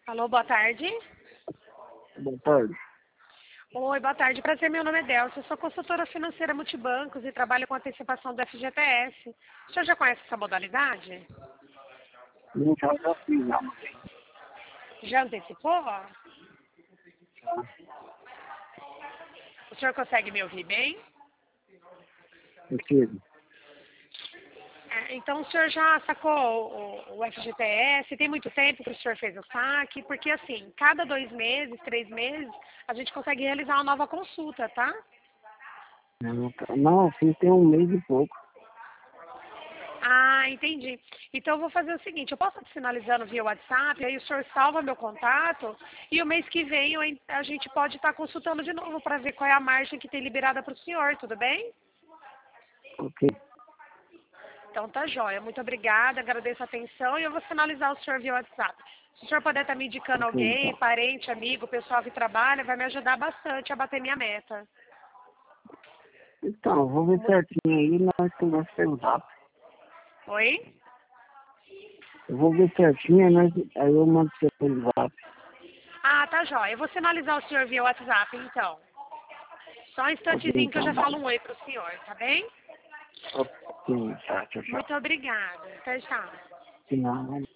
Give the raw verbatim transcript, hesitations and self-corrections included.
Alô, boa tarde. Boa tarde. Oi, boa tarde. Prazer, meu nome é Delcia. Eu sou consultora financeira multibancos e trabalho com antecipação do F G T S. O senhor já conhece essa modalidade? Não, já, já fiz, já. Já antecipou? O senhor consegue me ouvir bem? Preciso. É, então, o senhor já sacou o, o F G T S? Tem muito tempo que o senhor fez o saque? Porque, assim, cada dois meses, três meses, a gente consegue realizar uma nova consulta, tá? Não, não, fiz tem um mês e pouco. Ah, entendi. Então eu vou fazer o seguinte, eu posso estar sinalizando via WhatsApp, aí o senhor salva meu contato e o mês que vem eu en- a gente pode estar consultando de novo para ver qual é a margem que tem liberada para o senhor, tudo bem? Ok. Então tá jóia. Muito obrigada, agradeço a atenção e eu vou sinalizar o senhor via WhatsApp. Se o senhor puder estar me indicando Ok, alguém, então. parente, amigo, pessoal que trabalha, vai me ajudar bastante a bater minha meta. Então, vou ver Mu- certinho aí, nós conversamos pelo zap. Oi? Eu vou ver certinho, aí, nós, aí eu mando você pelo zap. Ah, tá jóia. Eu vou sinalizar o senhor via WhatsApp, então. Só um Ok, instantezinho que eu então, já falo vale. um oi pro senhor, tá bem? Ok, tchau, tchau, tchau. Muito obrigada. Até já. De nada.